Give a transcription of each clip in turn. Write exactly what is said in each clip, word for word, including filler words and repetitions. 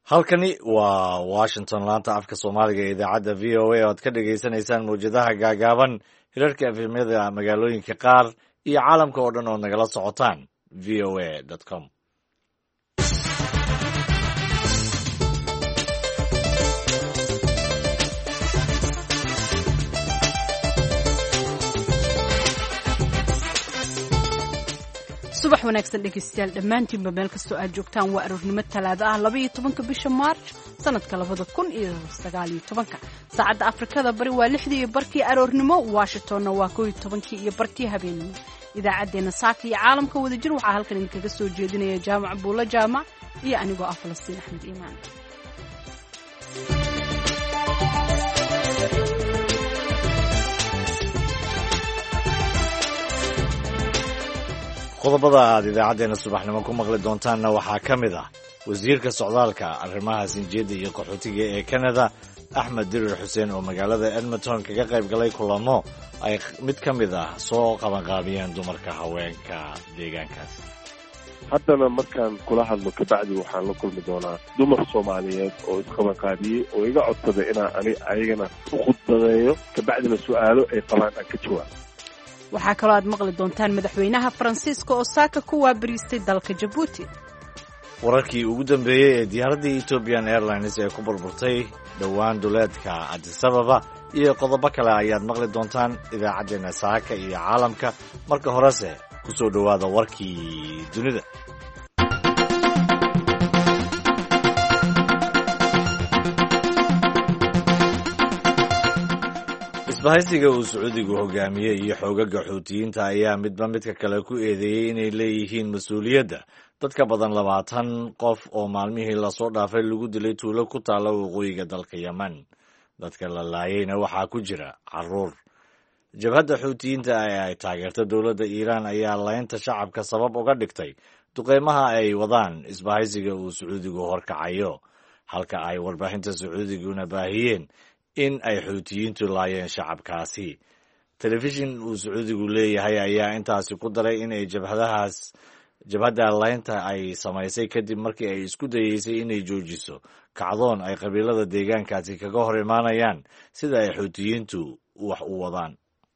halkani waa washington laanta afka soomaaliga ee idaacadda v o a o aad ka dhagaysanaysaan mawjadaha gaagaaban hirarka efemyada magaalooyinka qaar iyo caalamka oo dhan ood nagala socotaan v o a dot com subax wanaagsan dhegaystayaal dhammaantiinba meel kastoo aad joogtaan waa aroornimo talaado ah laba iyo tobanka bisha maarj sanadka labada kun iyo sagaal iyo tobanka saacadda afrikada bari waa lixdii iyo barkii aroornimo washingtonna waa kow iyo tobankii iyo barkii habeenimo idaacaddeenna saaka iyo caalamka wadajir waxaa halkan idinkaga soo jeedinaya jaamac buulla jaamac iyo anigoo ah falastiin axmed iimaan qodobada aad idaacaddeenna subaxnimo ku maqli doontaanna waxaa ka mid ah wasiirka socdaalka arrimaha sinjeedda iyo qaxootiga ee kanada axmed dirir xuseen oo magaalada edmonton kaga qayb galay kulamo ay mid ka mid ah soo qabanqaabiyeen dumarka haweenka deegaankaas haddana markaan kula hadlo kabacdi waxaan la kulmi doonaa dumar soomaaliyeed oo isqabanqaabiyey oo iga codsaday inaan ani ayagana u khudbadeeyo kabacdina su-aalo ay qabaan aan ka jawaabo waxaa kaloo aad maqli doontaan madaxweynaha faransiiska oo saaka ku waabariistay dalka jabuuti wararkii ugu dambeeyey ee diyaaraddii ethiopian airlines ee ku burburtay dhowaan duleedka adisababa iyo qodobo kale ayaad maqli doontaan idaacaddeenna saaka iyo caalamka marka horese ku soo dhowaada warkii dunida isbahaysiga uu sacuudigu hogaamiyey iyo xoogaga xuutiyiinta ayaa midba midka kale ku eedeeyey inay leeyihiin mas-uuliyadda dad ka badan labaatan qof oo maalmihii lasoo dhaafay lagu dilay tuulo ku taalla waqooyiga dalka yemen dadka la laayeyna waxaa ku jira caruur jabhadda xuutiyiinta ee ay taageerta dowladda iiraan ayaa laynta shacabka sabab uga dhigtay duqeymaha ay wadaan isbahaysiga uu sacuudigu horkacayo halka ay warbaahinta sacuudiguna baahiyeen in ay xuutiyiintu laayeen shacabkaasi telefishin uu sacuudigu leeyahay ayaa intaasi ku daray inay jabhadahaas jabhadda laynta ay samaysay kadib markii ay isku dayeysay inay joojiso kacdoon ay qabiilada deegaankaasi kaga hor imaanayaan sida ay xuutiyiintu wax u wadaan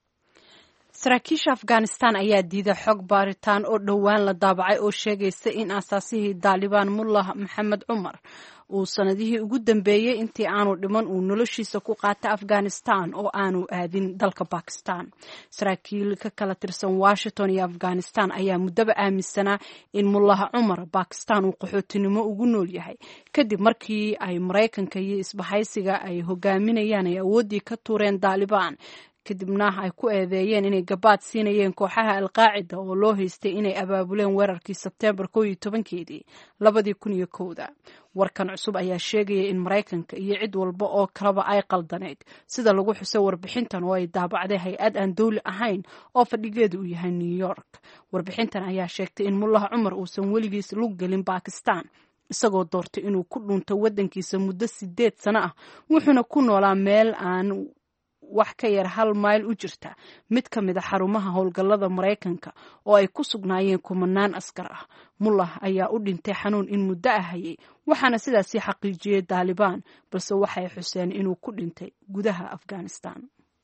saraakiisha afghanistan ayaa diiday xog baaritaan oo dhowaan la daabacay oo sheegaysa in aasaasihii daalibaan mullah maxamed cumar uu sanadihii ugu dambeeyey intii aanu dhiman uu noloshiisa ku qaatay afghanistan oo aanu aadin dalka bakistan saraakiil ka kala tirsan washington iyo afghanistan ayaa muddaba aaminsanaa in mullah cumar bakistan uu qaxootinimo ugu nool yahay kadib markii ay maraykanka iyo isbahaysiga ay hogaaminayaan ay awooddii ka tuureen daalibaan kadibna ay ku eedeeyeen inay gabaad siinayeen kooxaha alqaacida oo loo haystay inay abaabuleen weerarkii sebteembar kow iyo tobankeedii labadii kun iyo kowda warkan cusub ayaa sheegaya in maraykanka iyo cid walba oo kaleba ay qaldaneyd sida lagu xusay warbixintan oo ay daabacday hay-ad aan dowli ahayn oo fadhigeedu uu yahay new york warbixintan ayaa sheegtay in mullah cumar uusan weligiis lug gelin bakistan isagoo doortay inuu ku dhunto waddankiisa muddo sideed sano ah wuxuuna ku noolaa meel aan wax ka yar hal mayl u jirta mid ka mid a xarumaha howlgallada maraykanka oo ay ku sugnaayeen kumanaan askar ah mullah ayaa u dhintay xanuun in muddo ah hayay waxaana sidaasii xaqiijiyey daalibaan balse waxay xuseen inuu ku dhintay gudaha afghanistan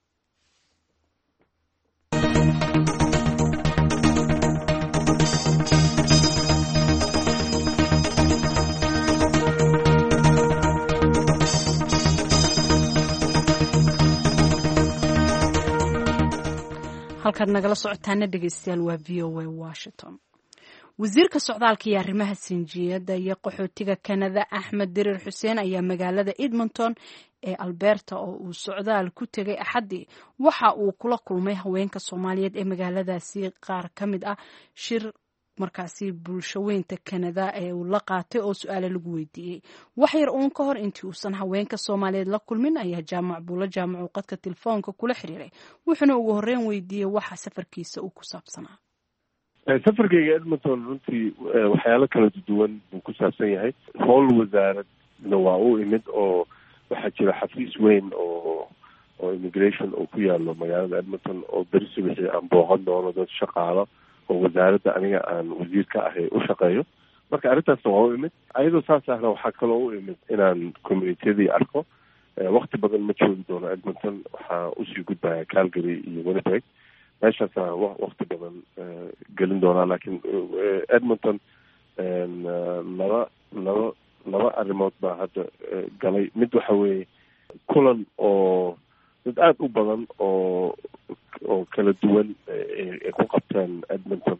halkaad nagala socotaana dhegaystayaal waa v o a washington wasiirka socdaalka iyo arrimaha sinjiyadda iyo qaxootiga kanada axmed dirir xuseen ayaa magaalada edmonton ee alberta oo uu socdaal ku tegay axaddii waxa uu kula kulmay haweenka soomaaliyeed ee magaaladaasi qaar ka mid ah shir markaasi bulshaweynta kanada ee uu la qaatay oo su-aale lagu weydiiyey wax yar uun ka hor intii uusan haweenka soomaaliyeed la kulmin ayaa jaamac buulla jaamac uu qadka telefoonka kula xiriiray wuxuuna ugu horreyn weydiiyey waxa safarkiisa uu ku saabsanaa safarkayga edmonton runtii waxyaalo kala duwan buu ku saabsan yahay howl wasaaradna waa u imid oo waxaa jira xafiis weyn oo oo immigration oo ku yaalo magaalada edmonton oo beri subaxii aan booqan doono dad shaqaalo oo wasaaradda aniga aan wasiir ka ahay u shaqeeyo marka arrintaasna waa u imid ayadoo saas ahna waxaa kaloo u imid inaan communitiyadii arko wakti badan ma joogi doono Edmonton waxaa usii gudbaya Calgary iyo Winnipeg meeshaasa wakti badan gelin doonaa laakiin Edmonton laba laba laba arrimood baa hadda galay mid waxa weeye kulan oo dad aada u badan oo oo kala duwan ay ku qabteen Edmonton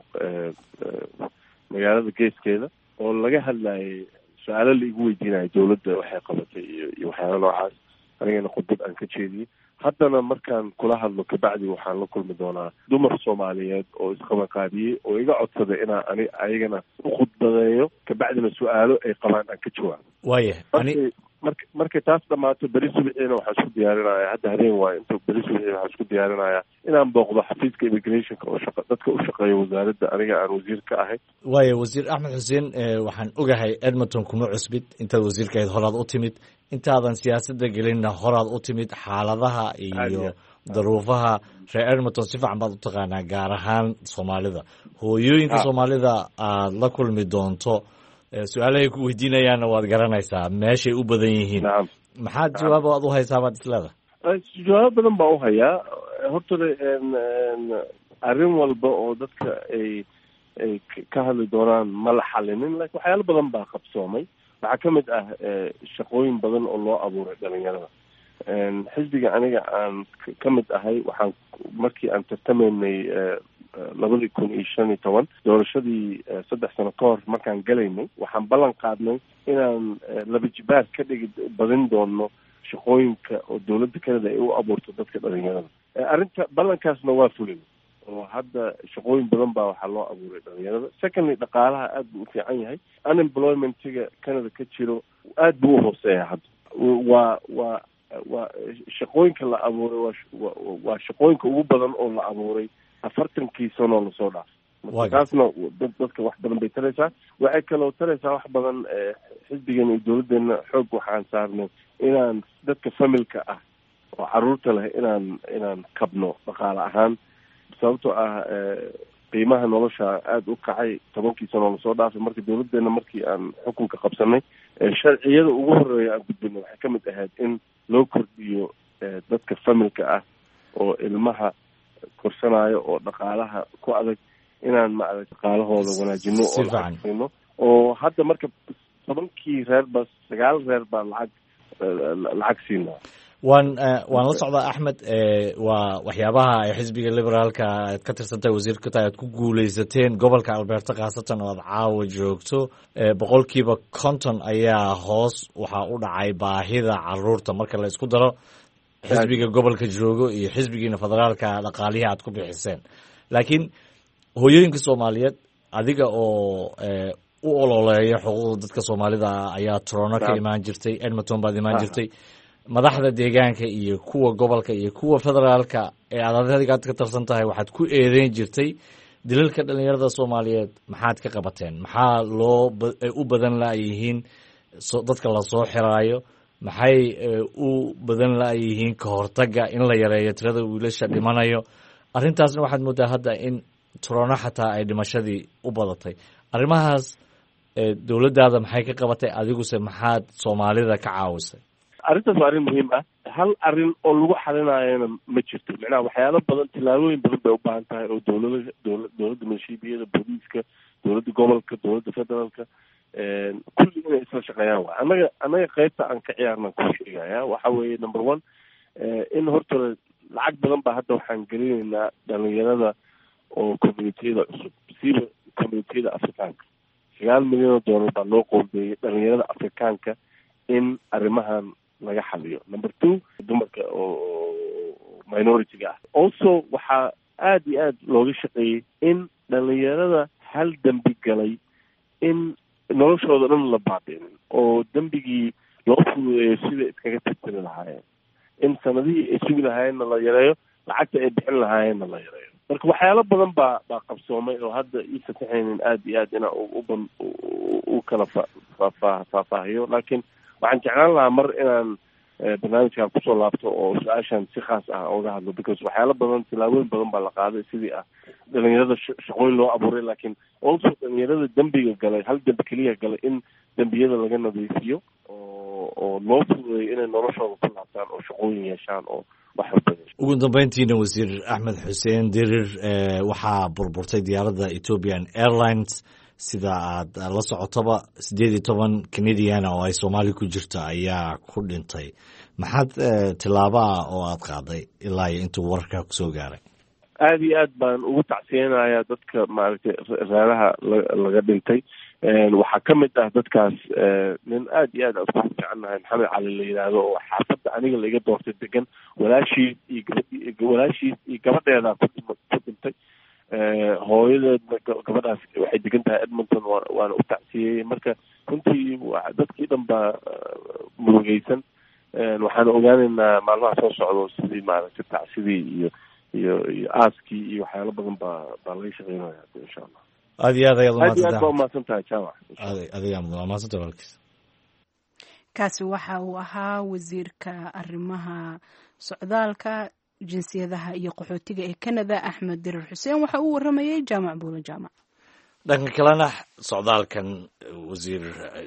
magaalada geeskeeda oo laga hadlayay su-aalo la igu weydiinayo dawladda waxay qabatay iyo iyo waxyaala noocaas anigana khudbad aan ka jeediyey haddana markaan kula hadlo kabacdi waxaan la kulmi doonaa dumar Soomaaliyeed oo isqabanqaabiyey oo iga codsaday inaan ani ayagana u khudbadeeyo kabacdina su-aalo ay qabaan aan ka jawaabo waaya marka markay taas dhammaato beri subaxiina waxaa isku diyaarinaya hadda habeen waayo inta beri subaxiina waxaa isku diyaarinaya inaan booqdo xafiiska immigrationka oo shaqa dadka u shaqeeya wasaaradda aniga aan wasiir ka ahay waaya wasiir Axmed Xuseen waxaan ogahay Edmonton kuma cusbid intaad wasiirka ahayd horaad u timid intaadan siyaasadda gelinna horaad u timid xaaladaha iyo daruufaha reer Edmonton si fiican baad u taqaanaa gaar ahaan Soomaalida hooyooyinka Soomaalida aad la kulmi doonto su-aalahay ku weydiinayaanna waad garanaysaa meeshay u badan yihiin maxaad jawaab aad u haysaa baad isleedahay jawaabo badan baa u hayaa horta arrin walba oo dadka ay ay ka hadli doonaan ma la xalinin laakiin waxyaalo badan baa qabsoomay waxaa ka mid ah shaqooyin badan oo loo abuuray dhalinyarada xisbiga aniga aan ka mid ahay waxaan markii aan tartamaynay labadii kun iyo shan iyo toban doorashadii saddex sano ka hor markaan galaynay waxaan ballan qaadnay inaan laba jibaar ka dhigi badin doono shaqooyinka oo dawladda Canada ay u abuurto dadka dhalinyarada arrinta ballankaasna waa fulin oo hadda shaqooyin badan baa waxaa loo abuuray dhalinyarada secondly dhaqaalaha aad buu u fiican yahay unemploymentiga Canada ka jiro aad buu u hooseeya hadda waa waa waa shaqooyinka la abuuray waa waa shaqooyinka ugu badan oo la abuuray afartankii sano lasoo dhaafay taasna dadka wax badan bay taraysaa waxay kaloo taraysaa wax badan xisbigeena iyo dawladdeena xoog waxaan saarnay inaan dadka familka ah oo caruurta leh inaan inaan kabno dhaqaale ahaan sababtoo ah qiimaha nolosha aada u kacay tobankii sano lasoo dhaafay marka dawladdeena markii aan xukunka qabsanay sharciyada ugu horeeya aan gudbinay waxay ka mid ahayd in loo kordhiyo dadka familka ah oo ilmaha korsanayo oo dhaqaalaha ku adag inaan maaragtay dhaqaalahooda wanaajino oo lacagsiino oo hadda marka tobankii reer ba sagaal reer baa lacag lacag siinaa waan waan la socdaa Axmed waa waxyaabaha ay xisbiga liberaalka aad ka tirsantahay wasiirka tahay aad ku guuleysateen gobolka Alberta khaasatan oo aad caawa joogto boqolkiiba konton ayaa hoos waxaa u dhacay baahida caruurta marka la isku daro xisbiga gobolka joogo iyo xisbigiina federaalka dhaqaalihi aad ku bixiseen laakiin hooyooyinka Soomaaliyeed adiga oo u ololeeya xuquuqda dadka Soomaalida ayaa Toronto ka imaan jirtay Edmonton baad imaan jirtay madaxda deegaanka iyo kuwa gobolka iyo kuwa federaalka ee aad adiga ka tirsan tahay waxaad ku eedeyn jirtay dilalka dhalinyarada Soomaaliyeed maxaad ka qabateen maxaa loo u badan laayihiin dadka la soo xiraayo maxay u badan laayihiin ka hortaga in la yareeyo tirada wiilasha dhimanayo arrintaasna waxaad moodaa hadda in Toronto xataa ay dhimashadii u badatay arrimahaas dawladdaada maxay ka qabatay adiguse maxaad Soomaalida ka caawisay arrintaas waa arrin muhiim ah hal arrin oo lagu xalinayana ma jirto macnaha waxyaalo badan tillaabooyin badan bay u baahan tahay oo dawlada dawla dawladda maleeshiyada booliiska dawladda gobolka dawladda federaalka kulli inay isla shaqeeyaan waay annaga annaga qaybta aan ka ciyaarnaan ku sheegaya waxa weeye number one in horta lacag badan baa hadda waxaan gelinaynaa dhalinyarada oo communitiyada cusub siiba communitiyada afrikaanka sagaal milyan oo doolar baa loo qoondeeyay dhalinyarada afrikaanka in arrimahan laga xaliyo number two dumarka oo minority-ga ah also waxaa aada iyo aad looga shaqeeyey in dhalinyarada hal dembi galay in noloshooda dhan la baabinin oo dembigii loo fududeeyo sida iskaga tirtiri lahaayeen in sanadihii ay sugi lahaayeenna la yareeyo lacagta ay bixin lahaayeenna la yareeyo marka waxyaalo badan baa baa qabsoomay oo hadda ii sasaxaynin aada iyo aad inaa uban u kala fa faafaahiyo laakiin waxaan jeclaan lahaa mar inaan barnaamijkan kusoo laabto oo su-aashan si khaas ah oga hadlo because waxyaala badan tilaabooyin badan baa la qaaday sidii ah dhalinyarada shaqooyin loo abuuray laakiin also dhalinyarada dembiga galay hal dembi keliya galay in dembiyada laga nadiifiyo oo oo loo fududeeyo inay noloshooda ku laabtaan oo shaqooyin yeeshaan oo wax walba. ugu dambeyntiina wasiir axmed xuseen dirir waxaa burburtay diyaaradda Ethiopian Airlines sida aad la socotoba sideed iyo toban Canadian oo ay Soomaali ku jirto ayaa ku dhintay. maxaad tilaabo oo aad qaaday ilaa intuu warka ku soo gaaray? aad iyo aad baan ugu tacsiyeenayaa dadka maaragtay reeraha laga dhintay. waxaa ka mid ah dadkaas nin aad iyo aad aan ugu fiicannahay maxamed cali la yidhaahdo oo xaafadda aniga laiga doortay degan walaashii iyo gabadhii walaashii iyo gabadheeda ku dhintay. hooyadeedna gabadhaas waxay degan tahay Edmonton waana u tacsiyey. marka runtii dadkii dhan baa murugeysan. waxaana ogaaneynaa maalmaha soo socdo sidii maaragtay tacsidii iyo iyo iyo aaskii iyo waxyaalo badan baa baa laga shaqeynaya insha allah. aad iyo aad ayaad umahadsantahay umahadsantahay jaamac. adiga umahadsantahay walaalkiis. kaasi waxa uu ahaa wasiirka arrimaha socdaalka jinsiyadaha iyo qaxootiga ee Canada Axmed Dirir Xuseen waxa uu waramayay jaamac buula jaamac. dhanka kalena socdaalkan wasiir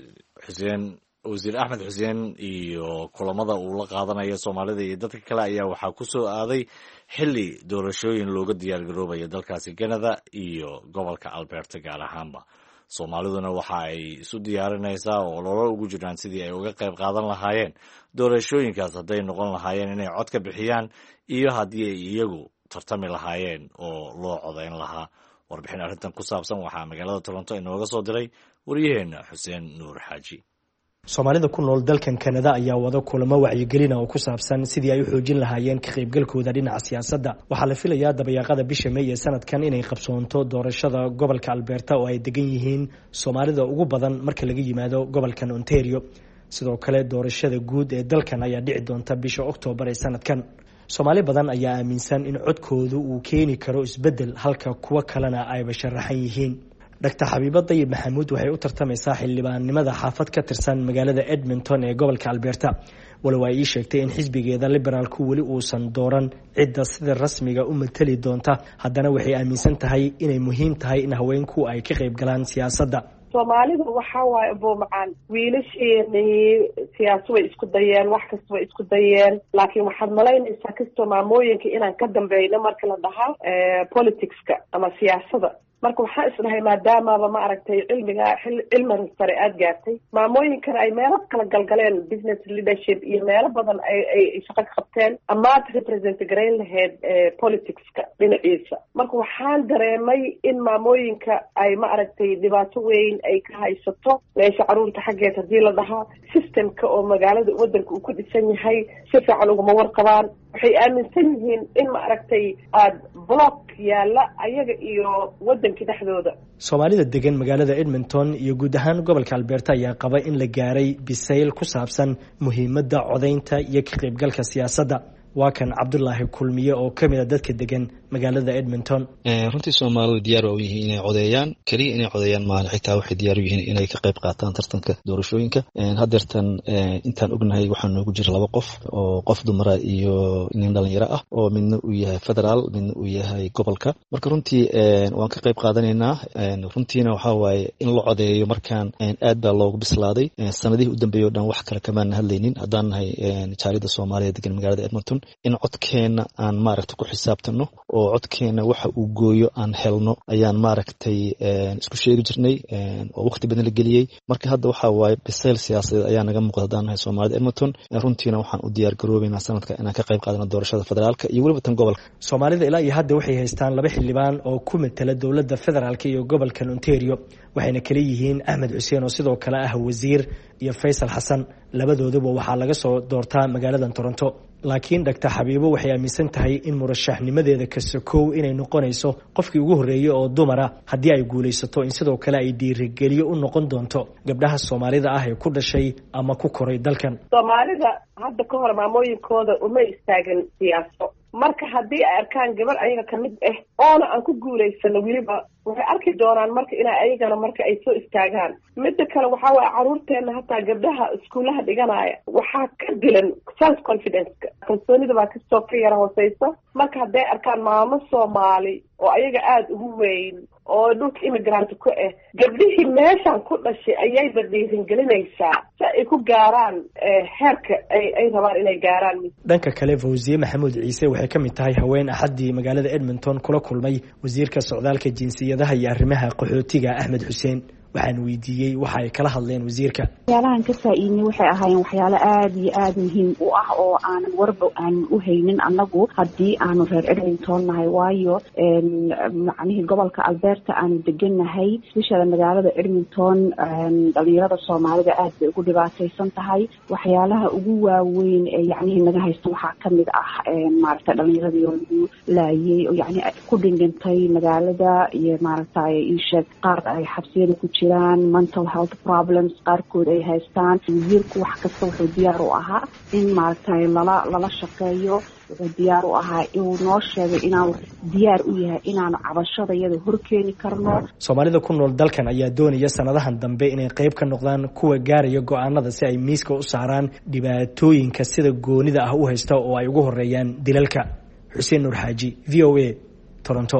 Xuseen wasiir Axmed Xuseen iyo kulamada uu la qaadanayo Soomaalida iyo dadka kale ayaa waxaa ku soo aaday xilli doorashooyin looga diyaar garoobayo dalkaasi Canada iyo gobolka Alberta gaar ahaanba. Soomaaliduna waxa ay isu diyaarinaysaa oo loola ugu jiraan sidii ay uga qayb qaadan lahaayeen doorashooyinkaas hadday noqon lahaayeen inay cod ka bixiyaan iyo haddii ay iyagu tartami lahaayeen oo loo codayn lahaa. warbixin arrintan ku saabsan waxaa magaalada Toronto inooga soo diray wariyaheena Xuseen Nuur Xaaji. Soomaalida ku nool dalkan Canada ayaa wada kulamo wacyigelin oo ku saabsan sidii ay u xoojin lahaayeen ka qaybgalkooda dhinaca siyaasadda. waxaa la filayaa dabayaaqada bisha May ee sanadkan inay qabsoonto doorashada gobolka Alberta oo ay degan yihiin Soomaalida ugu badan marka laga yimaado gobolkan Ontario. sidoo kale doorashada guud ee dalkan ayaa dhici doonta bisha October ee sanadkan. Soomaali badan ayaa aaminsan in codkoodu uu keeni karo isbedel halka kuwa kalena ay basharaxan yihiin. Doctor Xabiibo Dayib Maxamuud waxay u tartamaysaa xildhibaannimada xaafad ka tirsan magaalada Edmonton ee gobolka Alberta. walow ay sheegtay in xisbigeeda liberaalku wali uusan dooran cidda sida rasmiga u matali doonta, haddana waxay aaminsan tahay inay muhiim tahay in haweenku ay ka qayb galaan siyaasadda. Soomaalidu waxa waaye boomacaan wiilasheenii siyaasad way isku dayeen, wax kasta way isku dayeen, laakiin waxaad malaynaysaa kastoo maamooyinka inaan ka dambayno marka la dhahaa politicska ama siyaasadda. marka waxaa isdhahay maadaamaba ma aragtay cilmiga cilmiga sare aad gaartay maamooyinkana ay meelo kala galgaleen business leadership iyo meelo badan ay ay shaqo ka qabteen amaad represent gareyn lahayd politicska dhinaciisa. marka waxaan dareemay in maamooyinka ay ma aragtay dhibaato weyn ay ka haysato meesha caruurta xaggeed haddii la dhahaa systemka oo magaalada wadanka uu ku dhisan yahay si fiican uguma warqabaan. waxay aaminsan yihiin in ma aragtay aad block yaala ayaga iyo wadanka dhexdooda. Soomaalida degan magaalada Edmonton iyo guud ahaan gobolka Alberta ayaa qaba in la gaaray bisayl ku saabsan muhiimadda codaynta iyo ka qaybgalka siyaasadda. waa kan Cabdullaahi Kulmiye oo kamid ah dadka degan magaalada Edmonton. ee runtii Soomaalidu diyaar u yihiin inay codeeyaan, kaliya inay codeeyaan maahan xitaa waxay diyaar u yihiin inay ka qayb qaataan tartanka doorashooyinka. ee hadeertan intaan ognahay waxaa noogu jira laba qof oo qof dumara iyo nin dhalinyaro ah oo midna uu yahay federaal midna uu yahay gobolka. marka runtii waan ka qayb qaadanaynaa. runtiina waxa waaye in la codeeyo markaan aad baa loogu bislaaday. sanadihii u dambeeyay oo dhan wax kale kama hadlaynin haddaan nahay jaalida Soomaaliyeed degan magaalada Edmonton in codkeena aan maaragtay ku xisaabtano oo codkeena waxa uu gooyo aan helno ayaan maaragtay isku sheegi jirnay oo waqti badan la geliyay. marka hadda waxa waaye bisayl siyaasadeed ayaa naga muuqda haddaan nahay Soomaalida Edmonton. runtiina waxaan u diyaar garoobaynaa sanadka inaan ka qayb qaadano doorashada federaalka iyo weliba tan gobolka. Soomaalida ilaa iyo hadda waxay haystaan laba xildhibaan oo ku matala dowladda federaalka iyo gobolka Ontario, waxayna kala yihiin Axmed Xuseen oo sidoo kale ah wasiir iyo Faysal Xasan. labadooduba waxaa laga soo doortaa magaalada Toronto. laakiin Doctor Xabiibo waxay aaminsan tahay in murashaxnimadeeda ka sokow inay noqonayso qofkii ugu horeeyay oo dumara haddii ay guulaysato, in sidoo kale ay dhiirigeliyo u noqon doonto gabdhaha Soomaalida ah ee ku dhashay ama ku koray dalkan. Soomaalida hadda ka hor maamooyinkooda uma istaagin siyaaso, marka haddii ay arkaan gabar ayaga kamid ah oona aan ku guulaysano weliba waxay arki doonaan marka inay ayagana marka ay soo istaagaan. midda kale waxaa waaye caruurteena hataa gabdhaha iskuulaha dhiganaya waxaa ka dilan self confidence-ka, kalsoonida baa kasoo ka yara hooseysa. marka hadday arkaan maamo Soomaali oo ayaga aada ugu weyn oo dhulka immigrant ku ah, gabdhihii meeshan ku dhashay ayayba dhiiringelinaysaa si ay ku gaaraan heerka ay ay rabaan inay gaaraan. dhanka kale Fawziye Maxamuud Ciise waxay ka mid tahay haween axadii magaalada Edmonton kula kulmay wasiirka socdaalka jinsiyadaha iyo arrimaha qaxootiga Axmed Xuseen. waxaan weydiiyey waxa ay kala hadleen wasiirka. waxyaalahan ka faa'iidnay waxay ahaayeen waxyaalo aad iyo aad muhiim u ah oo aan warba aan u haynin annagu haddii aanu reer Edmonton nahay, waayo macnihii gobolka Alberta aanu degannahay, especially magaalada Edmonton dhalinyarada Soomaalida aad bay ugu dhibaataysan tahay. waxyaalaha ugu waaweyn ee yacnihii naga haysta waxaa ka mid ah maaragtay dhalinyaradii oo lagu laayay oo yacni ku dhintay magaalada, iyo maaragtay isheeg qaar ay xabsiyada ku jiraan, mental health problems qaarkood ay haystaan. wasiirku wax kasta wuxuu diyaar u ahaa in maaragtay lala lala shaqeeyo, wuxuu diyaar u ahaa inuu noo sheegay inaanu diyaar u yahay inaanu cabashada iyada horkeeni karno. Soomaalida ku nool dalkan ayaa doonaya sanadahan dambe inay qayb ka noqdaan kuwa gaaraya go'aanada si ay miiska u saaraan dhibaatooyinka sida goonida ah u haysta oo ay ugu horeeyaan dilalka. Xuseen Nuur Xaaji, V O A, Toronto.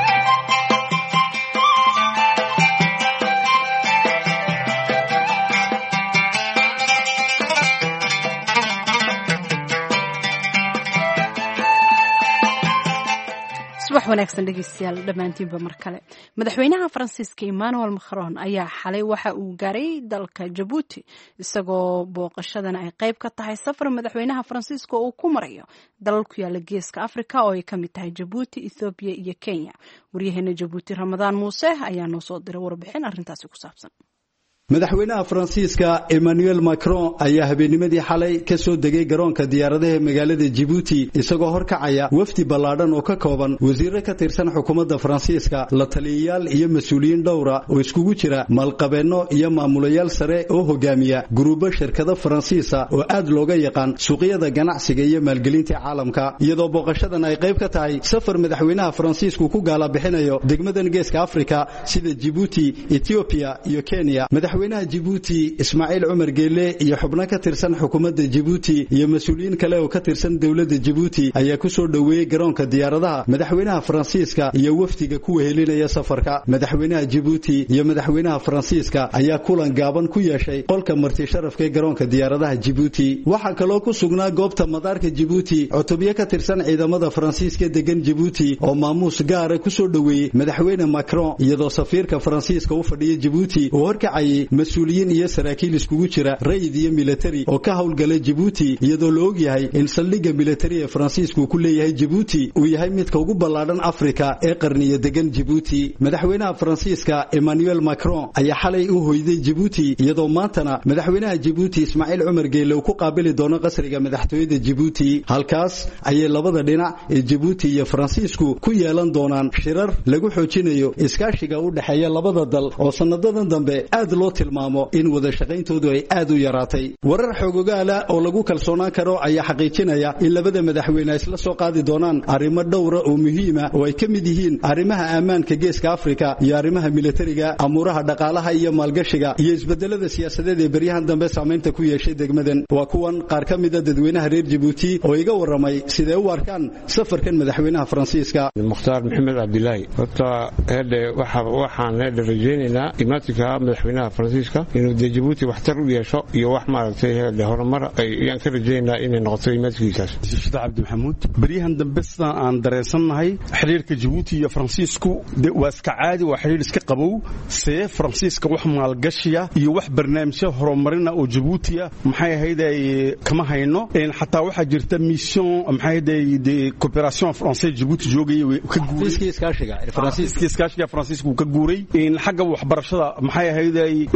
subax wanaagsan dhegeystayaal dhammaantiinba mar kale. madaxweynaha Faransiiska Emmanuel Macron ayaa xalay waxa uu gaaray dalka Djibouti, isagoo booqashadana ay qayb ka tahay safar madaxweynaha Faransiiska oo ku marayo dalal ku yaala geeska Afrika oo ay ka mid tahay Djibouti, Ethiopia iyo Kenya. waryaheena Djibouti Ramadaan Muuse ayaa noo soo diray warbixin arrintaasi ku saabsan. madaxweynaha Faransiiska Emmanuel Macron ayaa habeennimadii xalay ka soo degay garoonka diyaaradaha magaalada Djibouti, isagoo horkacaya wafdi ballaadhan oo ka kooban wasiirro ka tirsan xukuumadda Faransiiska, la taliyayaal iyo mas'uuliyiin dhowra oo iskugu jira maalqabeeno iyo maamulayaal sare oo hogaamiya guruubo shirkado Faransiisa oo aad looga yaqaan suuqyada ganacsiga iyo maalgelinta caalamka. iyadoo booqashadan ay qayb ka tahay safar madaxweynaha Faransiisku ku gaala bixinayo degmadan geeska Afrika sida Djibouti, Ethiopia iyo Kenya. madaxweynaha Djibouti Ismaaciil Cumar Geele iyo xubno ka tirsan xukuumadda Djibouti iyo mas'uuliyiin kale oo ka tirsan dawladda Djibouti ayaa ku soo dhaweeyay garoonka diyaaradaha madaxweynaha Faransiiska iyo wafdiga ku wehelinaya safarka. madaxweynaha Djibouti iyo madaxweynaha Faransiiska ayaa kulan gaaban ku yeeshay qolka marti sharafka ee garoonka diyaaradaha Djibouti. waxaa kaloo ku sugnaa goobta madaarka Djibouti cutubyo ka tirsan ciidamada Faransiiska degan Djibouti oo maamuus gaar ah ku soo dhaweeyay madaxweyne Macron, iyadoo safiirka Faransiiska u fadhiyay Djibouti oo horkacay mas'uuliyiin iyo saraakiil iskugu jira rayid iyo military oo ka howlgalay Djibouti, iyadoo la og yahay in saldhigga military ee Faransiisku ku leeyahay Djibouti uu yahay midka ugu ballaadhan Afrika ee qarniyo degan Djibouti. madaxweynaha Faransiiska Emmanuel Macron ayaa xalay u hoyday Djibouti, iyadoo maantana madaxweynaha Djibouti Ismaaciil Cumar Geele uu ku qaabili doono qasriga madaxtooyada Djibouti. halkaas ayay labada dhinac ee Djibouti iyo Faransiisku ku yeelan doonaan shirar lagu xoojinayo iskaashiga u dhaxeeya labada dal oo sanadadan dambe aad loo tilmaamo in wada shaqayntoodu ay aad u yaraatay. warar xogogaala oo lagu kalsoonaan karo ayaa xaqiijinaya in labada madaxweyne isla soo qaadi doonaan arrimo dhowra oo muhiim ah oo ay ka mid yihiin arrimaha ammaanka geeska Afrika iyo arrimaha militariga, amuuraha dhaqaalaha iyo maalgashiga, iyo isbedelada siyaasadeed ee baryahan dambe saameynta ku yeeshay degmadan. waa kuwan qaar ka mid ah dadweynaha reer Djibouti oo iga waramay sidee u arkaan safarkan madaxweynaha Faransiiska. Mukhtaar Maxamed Abdullaahi, horta heede waxaan heede rajaynaynaa imaatinka madaxweynaha Faransiiska inuu Djibouti waxtar u yeesho iyo wax maaragtay heede horumar ayaan ka rajaynaynaa inay noqoto imaatinkiisaas. Sheekh Cabdi Maxamuud, baryahan dambe sidaan aan dareensanahay xiriirka Djibouti iyo Faransiisku waa iska caadi, waa xiriir iska qabow. see Faransiiska wax maalgashiya iyo wax barnaamijyo horumarina oo Djibouti maxay ahayd ay kama hayno. in xataa waxa jirta mission maxay ahayd de coopération française Djibouti joogay ka guuray iskaashiga Faransiiska iskaashiga Faransiisku ka guuray in xagga waxbarashada maxay ahayd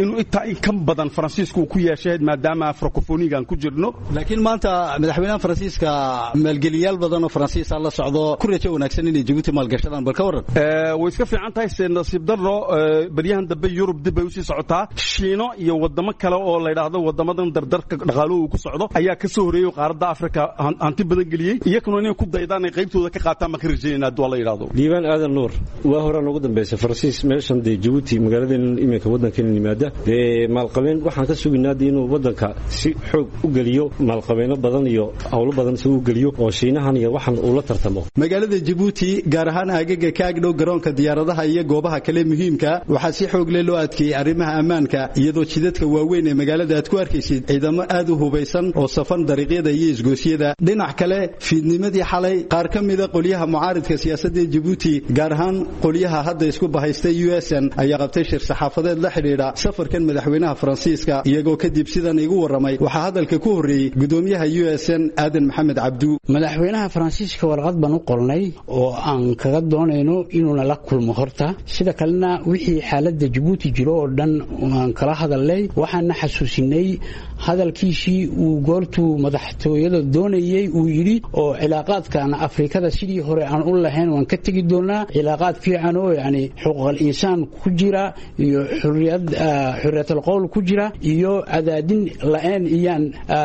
inuu intaa in ka badan faransiisku uu ku yeeshay maadaama francofonigan ku jirno. laakiin maanta madaxweynaha faransiiska maalgeliyaal badan oo faransiis ah la socdo ku rajo wanaagsan inay Djibouti maalgashadaan bal ka waran. ee way iska fiican tahay seen nasiib darro baryahan dambe Yurub dib ay u sii socotaa. Shiino iyo wadamo kale oo la yiraahdo wadamadan dardarka dhaqaaluhu ku socdo ayaa ka soo horeeyay qaaradda Afrika hanti badan geliyay iyaguna inay ku daydaan ay qaybtooda ka qaataan ma karjeeyna dad wala yiraahdo. Diiban aadan nuur waa hore ugu dambeysay faransiis meeshan de Djibouti magaalada iminka wadankan yimaada ee maalqabeen waxaan ka suginaa inuu wadanka si xoog u galiyo maalqabeeno badan iyo hawlo badan si uu galiyo oo Shiinahan iyo waxan uu la tartamo. magaalada Djibouti gaar ahaan aagaga ka agdhow garoonka diyaaradaha iyo goobaha kale muhiimka waxa si xoog leh loo adkeeyay arrimaha ammaanka iyadoo jidadka waaweyn ee magaalada aad ku arkaysid ciidamo aad u hubeysan oo safan dariiqyada iyo isgoosiyada. dhinac kale fiidnimadii xalay qaar ka mid ah qoliyaha mucaaridka siyaasadda Djibouti gaar ahaan qoliyaha hadda isku bahaystay U S N ayaa qabtay shir saxaafadeed la xiriira safarkan madaxweynaha Faransiiska iyagoo kadib sidan igu waramay waxa hadalka ku horeeyay gudoomiyaha U S N Aadan Maxamed Cabdu. madaxweynaha Faransiiska warqad baan u qornay oo aan kaga doonayno inuu la kulmo horta sida kalena wixii xaaladda Djibouti jiro oo dhan aan kala hadalay waxaan xasuusinay hadalkiisii uu goortu madaxtooyada doonayay uu yiri oo cilaaqaadkan Afrikada sidii hore aan u lahayn waan ka tagi doonaa cilaaqaad fiican oo yani xuquuqul insaan ku jira iyo xurriyad xurriyatul qowl ku jira iyo cadaadin la'aan iyaan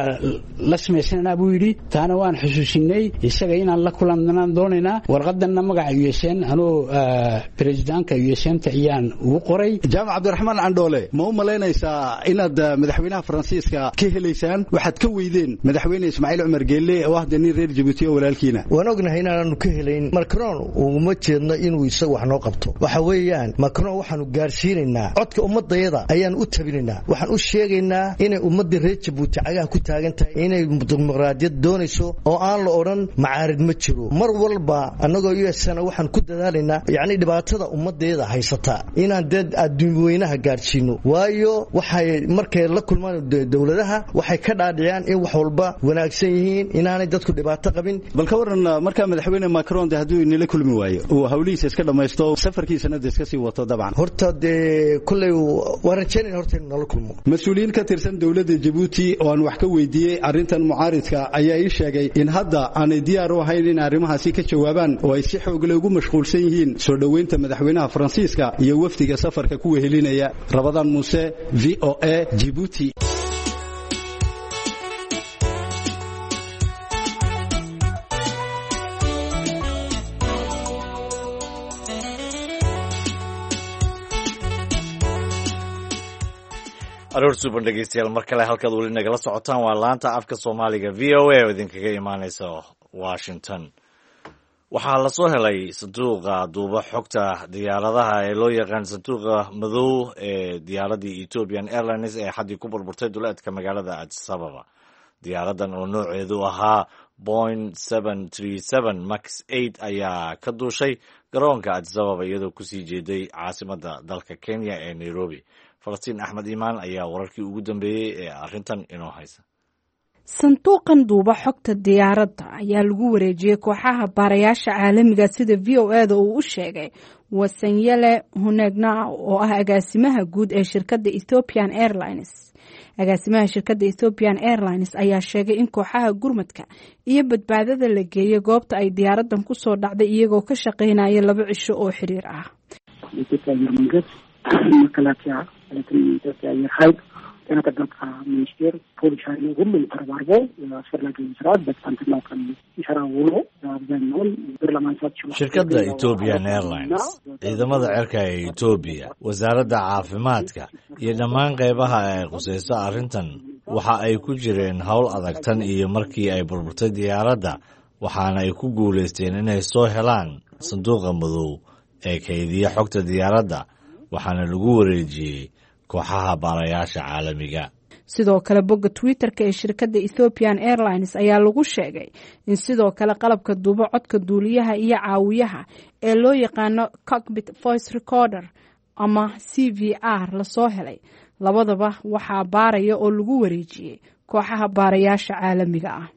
la sameysana buu yiri taana waan xasuusinay isaga inaan la kulananaan doonaynaa warqadanna magaca U S N anoo presidentka U S N ta iyaan ugu qoray. Jaamac Cabdiraxmaan Candhoole ma u malaynaysaa inaad madaxweynaha Faransiiska ka helaysaan waxaad ka weydeen madaxweyne Ismaaciil Cumar Geelle oo ah dani reer Djibouti oo walaalkiina. waan ognahay inaanu ka helayn Macron uma jeedno inuu isagu wax noo qabto waxa weeyaan Macron waxaanu gaarsiinaynaa codka ummadayada ayaan u tabinaynaa waxaan u sheegaynaa inay ummadda reer Djibouti cagaha ku taagan tahay inay dimuqraadiyad doonayso oo aan la oran macaarid ma jiro mar walba anagoo U S N waxaan ku dadaalaynaa yaani dhibaatada ummadayada haysata inaan dad adduunweynaha gaarsiino waayo waxay markay la kulmaan dawladaha waxay ka dhaadhiciyaan in wax walba wanaagsan yihiin inaanay dadku dhibaato qabin. bal ka waran marka madaxweyne Macron haduu inala kulmi waayo oo hawlihiisa iska dhamaysto safarkiisana iska sii wato dabcan horta de kulay warajeen horta inala kulmo. mas'uuliyiin ka tirsan dawladda Djibouti oo aan wax ka weydiiyay arintan mucaaridka ayaa ii sheegay in hadda aanay diyaar u ahayn in arrimahaasi ka jawaabaan oo ay si xoog leh ugu mashquulsan yihiin soo dhaweynta madaxweynaha Faransiiska iyo wafdiga safarka ku wehelinaya. Rabadaan Muuse V O A Djibouti. aroor suuban dhegeystayaal mar kale halkaad weli nagala socotaan waa laanta afka Soomaaliga V O A oo idinkaga imaanaysa Washington. waxaa la soo helay sanduuqa duuba xogta diyaaradaha ee loo yaqaan sanduuqa madow ee diyaaradii Ethiopian Airlines ee xadii ku burburtay duleedka magaalada Addis Ababa. diyaaradan oo nooceedu ahaa Boeing seven thirty-seven Max eight ayaa ka duushay garoonka Addis Ababa iyadoo kusii jeeday caasimadda dalka Kenya ee Nairobi. Falastiin Axmed Imaan ayaa wararkii ugu dambeeyay ee arrintan inoo haysa. sanduuqan duuba xogta diyaaradda ayaa lagu wareejiyay kooxaha baarayaasha caalamiga sida V O A da uu u sheegay Wasanyele Hunegna oo ah agaasimaha guud ee shirkadda Ethiopian Airlines. agaasimaha shirkadda Ethiopian Airlines ayaa sheegay in kooxaha gurmadka iyo badbaadada la geeyay goobta ay diyaaradan ku soo dhacday iyagoo ka shaqeynaya laba cisho oo xiriir ah. መከላከያ ማለትም ኢትዮጵያ አየር ኃይል ጤና ጥበቃ ሚኒስቴር ፖሊስ ኃይሉ ሁሉም ተረባርበው አስፈላጊውን ስራ በትናንትናው ቀን ይሰራ ውሎ አብዛኛውን ብር ለማንሳት ችሏል። shirkadda Ethiopian Airlines ciidamada cirka ee Ethiopia wasaaradda caafimaadka iyo dhammaan qaybaha ay qusayso arrintan waxa ay ku jireen hawl adag tan iyo markii ay burburtay diyaaradda waxaana ay ku guuleysteen inay soo helaan sanduuqa madow ee kaydiya xogta diyaaradda waxaana lagu wareejiyay kooxaha baarayaasha caalamiga. sidoo kale bogga Twitter-ka ee shirkadda Ethiopian Airlines ayaa lagu sheegay in sidoo kale qalabka duuba codka duuliyaha iyo caawiyaha ee loo yaqaano cockpit voice recorder ama C V R la soo helay labadaba waxaa baaraya oo lagu wareejiyay kooxaha baarayaasha caalamiga ah.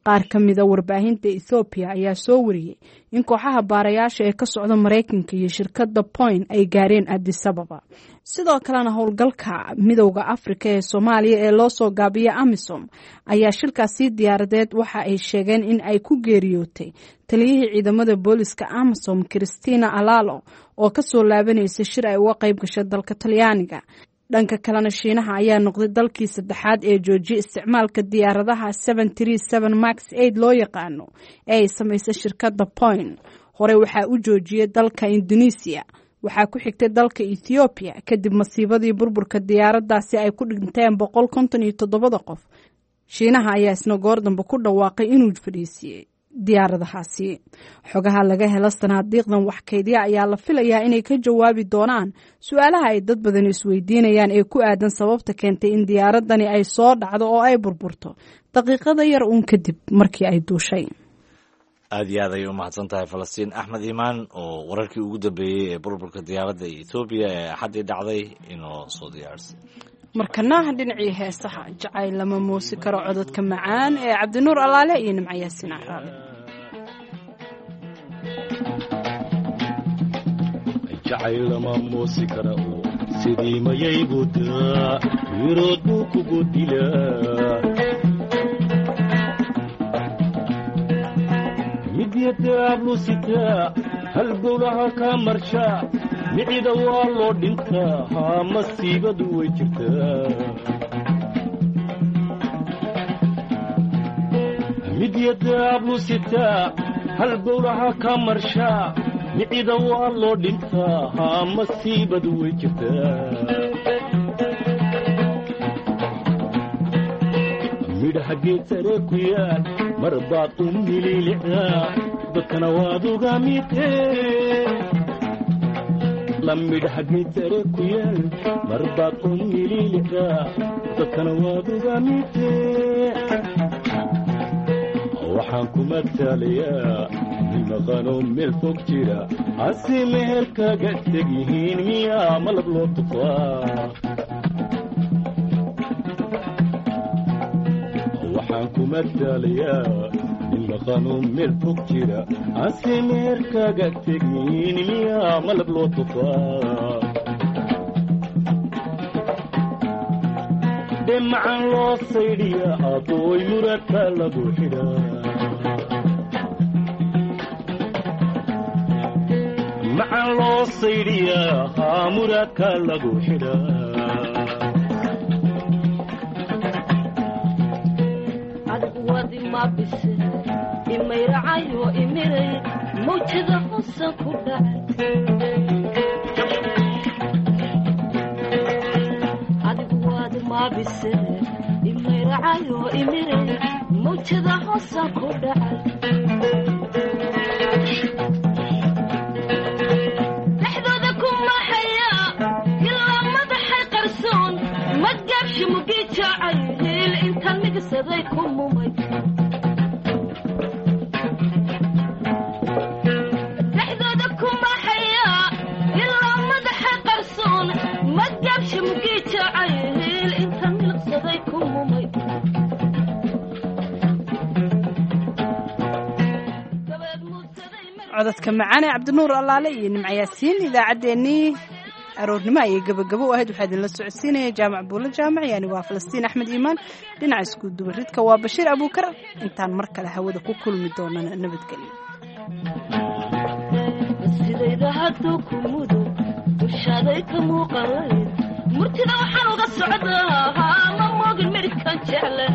qaar ka mida warbaahinta ethoobiya ayaa soo wariyey in kooxaha baarayaasha ee ka socda maraykanka iyo shirkadda point ay gaareen addis ababa sidoo kalena howlgalka midowda afrika ee soomaaliya ee loo soo gaabiya amisom ayaa shilkaasi diyaaradeed waxa ay sheegeen in ay ku geeriyootay taliyihii ciidamada booliska amisom christina alalo oo kasoo laabanaysa shir ay uga qayb gashay dalka talyaaniga dhanka kalena shiinaha ayaa noqday dalkii saddexaad ee joojiyay isticmaalka diyaaradaha seven three seven max eight loo yaqaano ee ay samaysay shirkadda point hore waxaa u joojiyay dalka indonesia waxaa ku xigtay dalka ethoobiya kadib masiibadii burburka diyaaradaasi ay ku dhinteen boqol konton iyo toddobada qof shiinaha ayaa isna goor dambe ku dhawaaqay inuu fadhiisiyey diyaaradahaasi xogaha laga helo sanaadiiqdan wax kaydya ayaa la filayaa inay ka jawaabi doonaan su-aalaha ay dad badan isweydiinayaan ee ku aadan sababta keentay in diyaaradani ay soo dhacdo oo ay burburto daqiiqada yar uun kadib markii ay duushay aad iyo aad ayay u mahadsan tahay falastiin axmed iimaan oo wararkii ugu dambeeyey ee burburka diyaaradda ethoobiya ee axaddii dhacday inoo soo diyaarisay markana dhinacii heesaha jacayl lama muusi karo cododka macaan ee cabdinuur allaale iyo nimco yaasiin caraale jacayl lama muusi karo sidii mayay budaa wirood buu kugu dilaa midyadaablusitaa halbowlaha kaa marshaa micida waa loo dhintaa haa masiibadu way jirtaa midyadaablusitaa halbowlaha kaa marshaa micida waa loo dhintaa haa masiibadu way jirtaa midhaha geed sare ku yaal mar baad u mililicdaa dadkana waad uga midee lamidhaha geed sare ku yaal mar baad u mililicdaa dadkana waad uga midee waxaan ku matalayaa nin maqanoo meel fog jira hase meherkaaga teg yihiin miyaa malab loo tufaa waxaan ku matalayaa nin maqanoo meel fog jira hase meherkaaga teg yihiin miyaa malab loo tufaa dhemacan loo saydhiya abooy muradka lagu xidhaa macan loo saydhiyaa haa muradka lagu xidhaa adigu wadi ma bise imayracayo imiray mawjada xusan ku dhacay adigu wadi ma bise imayracayo imiray mawjada xusan ku dhacay dhexdooda kuma xayaa ilaa madaxa qarsoon ma gaabsha mugii jacayl inta miliqsaday ku mumay cododka macaane cabdinuur allaale iyo nimco yaasiin idaacaddeenii aroornimo ayay gabagabo u ahayd waxaa idinla socodsiinaya jaamac buulo jaamac yani waa falastiin axmed iimaan dhinaca iskudubaridka waa bashiir abuukar intaan mar kale hawada ku kulmi doonana nabadgelyo sidayda hadduu ku mudo dushaaday ka muuqalayd murtida waxaan uga socdaa ma moogin midhkan jecle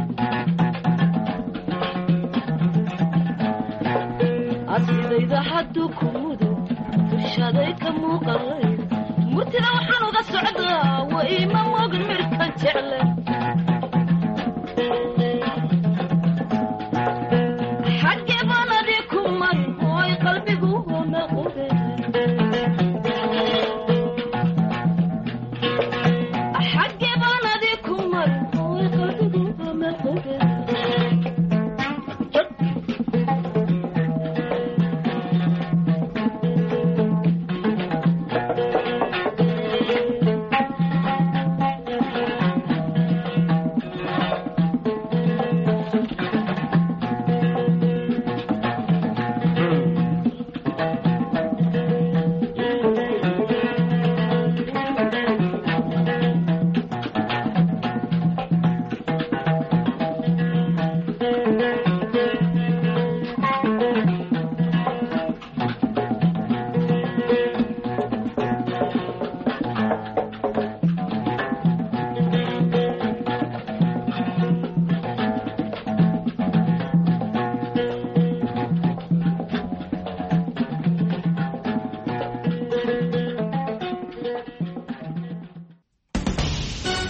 sidayda hadduu ku mudo dushaaday ka muuqalayd murtida waxaan uga socdaa wa ima moogin midhkan jecle